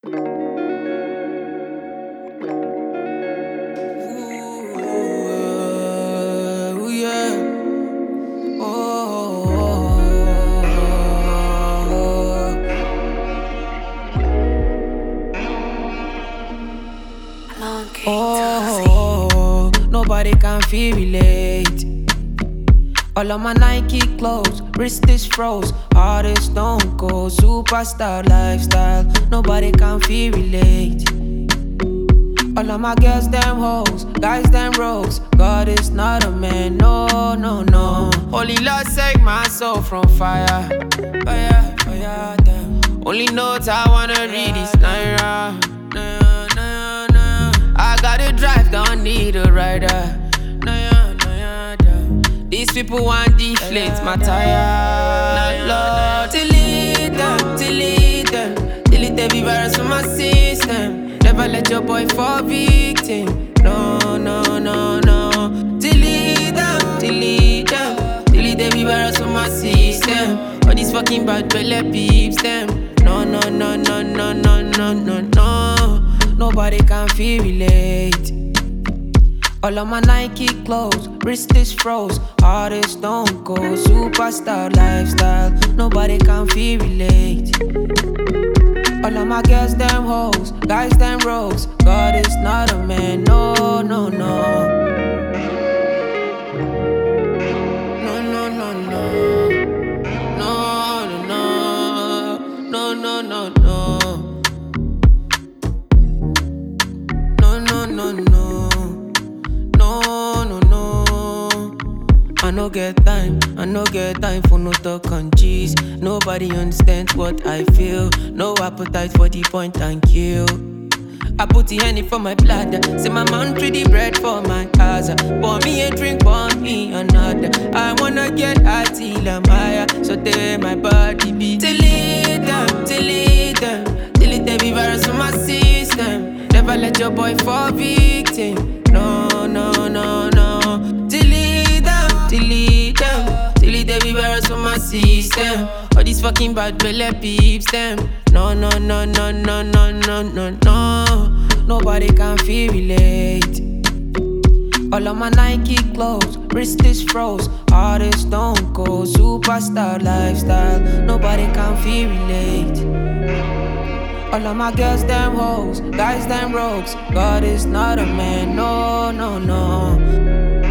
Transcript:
Ooh, yeah. Oh, nobody can feel relate. All of my Nike clothes, wrist is froze, heart is stone cold, superstar lifestyle. Nobody can feel relate. All of my girls, them hoes, guys, them rogues. God is not a man, no, no, no. Only Lord save my soul from fire. Fire, fire, damn. Only notes I wanna read is Naira. Naira, Naira, Naira. I gotta drive, don't need a rider. Naira, Naira, damn. These people want deflate my tire. Lord, delete them, delete them. Delete every virus from my system. Never let your boy fall victim. No, no, no, no. Delete them, delete them. Delete every virus from my system. All these fucking bad belly peeps them. No, no, no, no, no, no, no, no, no. Nobody can feel relate. All of my Nike clothes, wrist is froze, heart is stone cold, superstar lifestyle. Nobody can feel relate. All of my girls, them hoes, guys, them rogues. God is not a man, no, no, no. No, no, no, no. No, no, no. No, no, no, no. No, no, no, no. No, no, no. I no get time for no talk and cheese. Nobody understands what I feel. No appetite for the point and kill. I put the honey for my bladder. Say my man treat the bread for my casa. Pour me a drink, pour me another. I wanna get high till I'm higher. So there my body be. Delete them, delete them. Delete every virus from my system. Never let your boy fall victim. No, no, no, no. Delete them, delete them. Delete every virus from my system. All these fucking bad belly peeps them. No, no, no, no, no, no, no, no, no. Nobody can feel relate. All of my Nike clothes, wrist is froze, heart is stone cold, superstar lifestyle. Nobody can feel relate. All of my girls, them hoes, guys, them rogues. God is not a man, no, no, no.